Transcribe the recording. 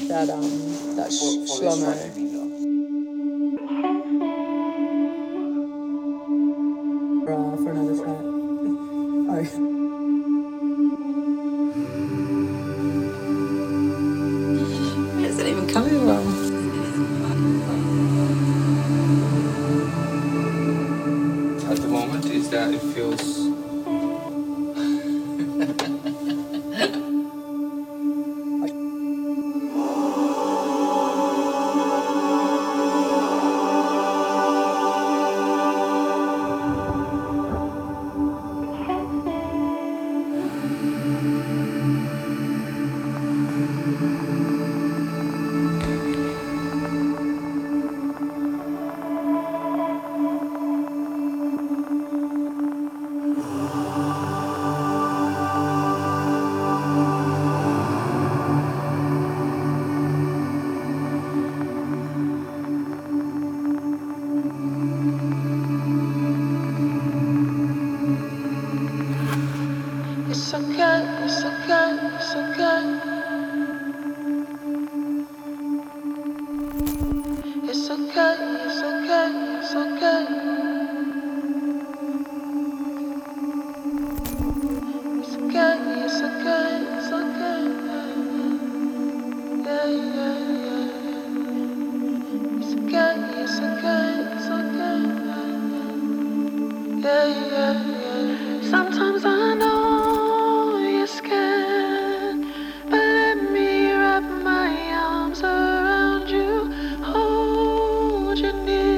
For this slow-mo. one, you mean though? For another track. Oh. Where is it even coming from? At the moment, is that it feels. It's okay, it's okay, it's okay. It's okay, it's okay, it's okay. It's okay, it's okay, it's okay. Yeah, yeah, yeah. It's okay, it's okay, it's okay. Yeah, yeah, yeah. Sometimes I know you're scared, but let me wrap my arms around you, hold you near.